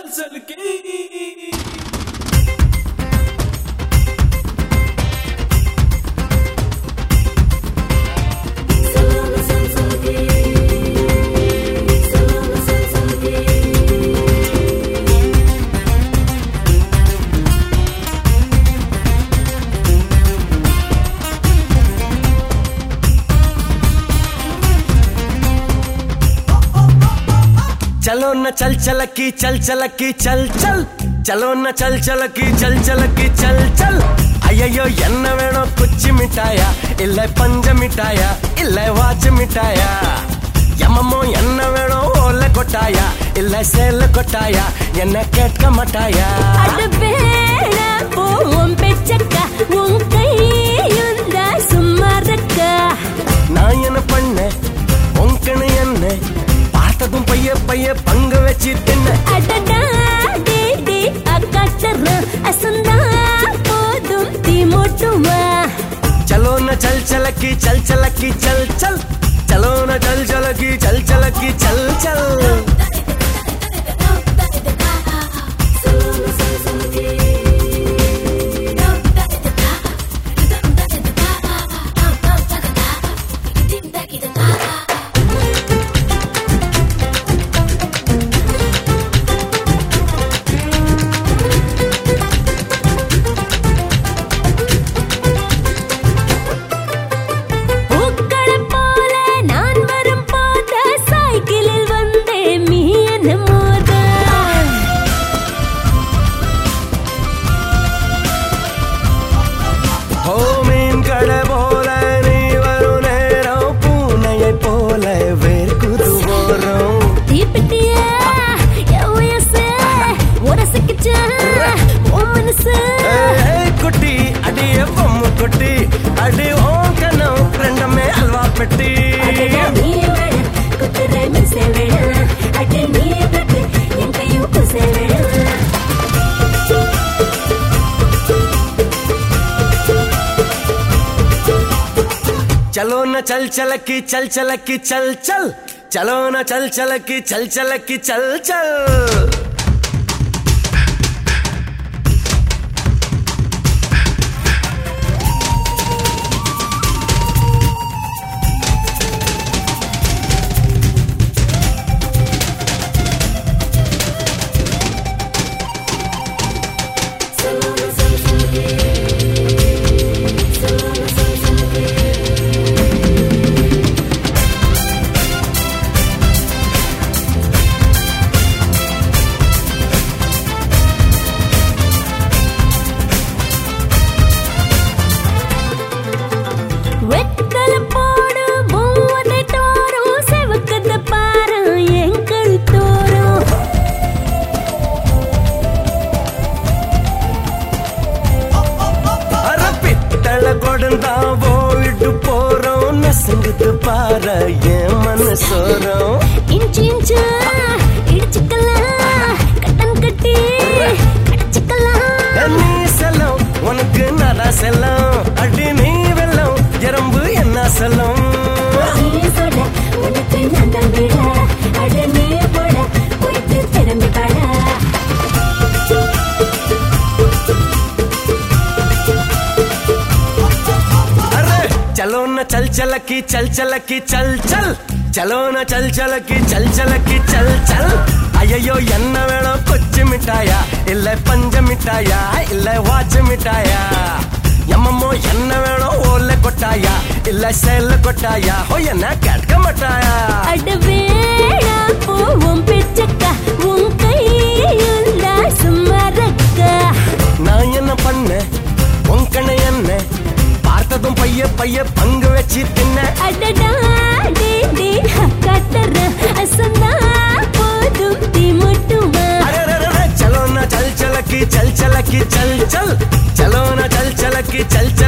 चल के चलो न चल चलकी चल चलकी चल चल चलो न चल चलकी चल चलकी चल चल अय्यो என்ன வேணும் குச்சி மிட்டாயா இல்ல பஞ்ச மிட்டாயா இல்ல வாட்ச் மிட்டாயா எம்மம்மோ என்ன வேணும் ஓல கொட்டாயா இல்ல சேல கொட்டாயா என்ன கேட்க மாட்டாயா அட பேட போம் பெச்சக்கா உன் கையுந்த சும்மா இருக்கா நான் என்ன பண்ண உன்கணு என்ன பார்த்ததும் பைய பைய பங்கு வச்சு தின்ன அடடா டேடி அக்கட்டற அசந்தா போதும் தீ மூட்டுமா चलो न चल चलकी चल चलकी चल चल चलो न चल चलकी चल चलकी चल चल कुटी अडिये बम कुटी अडी ओ कनो फ्रेंड में हलवा पेटी कुतरे में से वेड़ा अटे नी बटे इंकयू कुसे वेड़ा चलो न चल चलकी चल चलकी चल चल चलो न चल चलकी चल चलकी चल चल संगत पारा ये मन सोरो इंच इंच इड़चिकला कटन कटी कटचिकला நீ செல்லம் உனக்கு நரா செல்லம் அடி நீ வெல்லம் எறும்பு என்ன செல்லம் நீ சொட உனக்கு நான் விட அட நீ போட போயிட்டு திரும்பி பாடா चलो न चल चलकी चल चलकी चल चल चलो न चल चलकी चल चलकी चल चल अय्यो என்ன வேணும் குச்சி மிட்டாயா இல்ல பஞ்ச மிட்டாயா இல்ல வாட்ச் மிட்டாயா எம்மம்மோ என்ன வேணும் ஓல கொட்டாயா இல்ல சேல கொட்டாயா ஹோ என்ன கேட்க மாட்டாயா அட வேடா போவும் பெச்சக்கா உன் கையுந்த சும்மா இருக்கா நான் என்ன பண்ண உன்கணு என்ன பார்த்ததும் பைய பைய பங்கு வச்சு தின்ன அடடா டேடி அக்கட்டற அசந்தா போதும் தீ மூட்டுமா चलो न चल चलकी चल चलकी चल चल चलो न चल चलकी चल